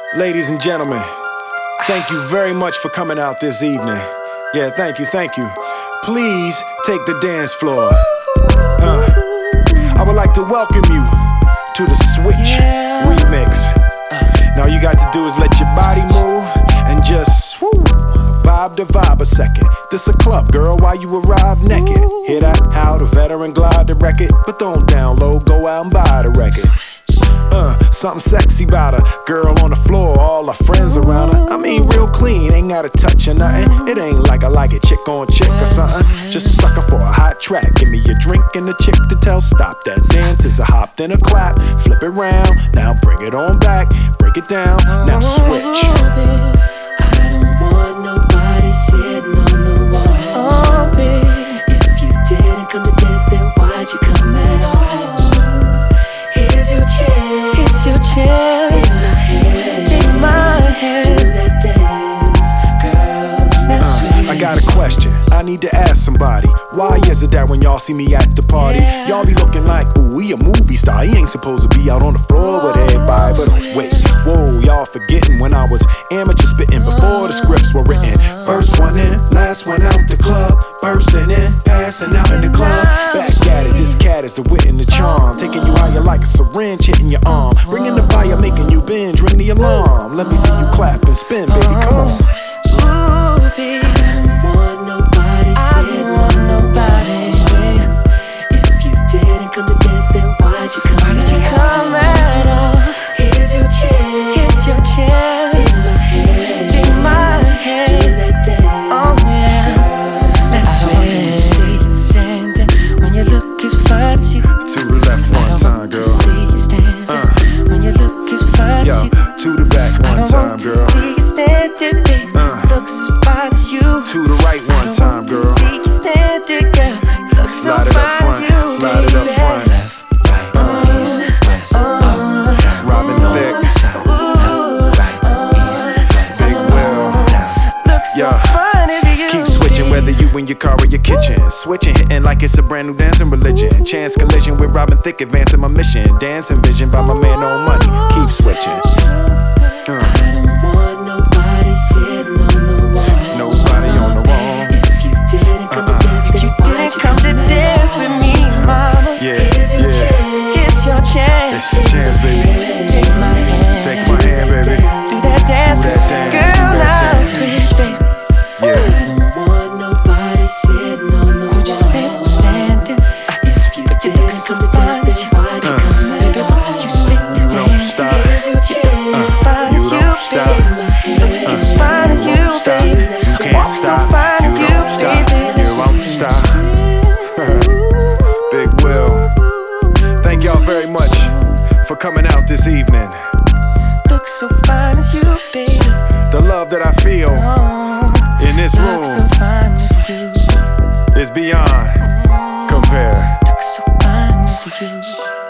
Ladies and gentlemen, thank you very much for coming out this evening. Yeah, thank you. Please take the dance floor. I would like to welcome you to the Switch Remix. Now all you got to do is let your body move and just vibe the vibe a second. This a club, girl, while you arrive naked. Hear that? How the veteran glide the record. But don't download, go out and buy the record. Something sexy about her. Girl on the floor, all her friends around her. I mean real clean, ain't got a touch or nothing. It ain't like I like it chick on chick or something. Just a sucker for a hot track. Give me a drink and a chick to tell stop. That dance is a hop then a clap. Flip it round, now bring it on back. Break it down, now switch. I don't want nobody sitting on the wall. If you didn't come to dance, then why'd you come at all? Here's your chance. It's your chance. Take my hand. Do that dance, girl. Now swing. I got a question, I need to ask somebody. Why is it that when y'all see me at the party, y'all be looking like, ooh, he a movie star. He ain't supposed to be out on the floor with everybody. But wait, whoa, y'all forgetting when I was amateur spitting before the scripts were written. First one in, last one out the club. Bursting in, passing out in the club. Back at it, this cat is the wit and the charm. Taking you higher like a syringe hitting your arm. Bringing the fire, making you binge, ring the alarm. Let me see you clap and spin, baby, come on. Ooh, baby. I don't want nobody sitting on nobody. If you didn't come to dance, then why'd you come Why did you come at all? Here's your chance. It's your chance. Take my hand. Do that dance. Oh yeah. Let's swing. To see you standing when your look is fine as you. To the left one time, girl. See you standing when your look is fine Yo, as you. to the back one time, girl. See you standing, baby. Looks as fine as you. To the right one time, girl. See you standing, girl. Looks so Slide it up fine as front, you, slide it up baby. front. Robin Thicke, Big Will. Looks so Yeah. fine as you. Keep switching whether you in your car or your kitchen. Switching, hitting like it's a brand new dancing religion. Chance collision with Robin Thicke, advancing my mission. Dancing vision by my man on money. Keep switching. I don't want nobody sitting on the wall. Nobody on the wall. If you didn't come to dance, If then you why'd didn't you come to dance with me, mama, Yeah, Here's your yeah. chance. it's your chance. It's your chance, baby. Take my hand. Take my hand, baby. Do that dance, Do that dance, girl. do that Now dance. switch, baby. Yeah. I don't want nobody sitting on the Would you stay wall. standing? If you But you look didn't so come to fine dance, as then you. why'd you come at Baby, all? would you stay Don't standing? stop. Here's your chance. Fine as You you, don't stop. baby. As fine as you, won't stop. baby. You can't Walk so stop. fine as You you, don't stop. baby. You won't stop. Big Will. Thank y'all very much for coming out this evening. Look so fine as you, baby. The love that I feel Oh, in this look so room fine as you. is beyond compare. Look so fine as you.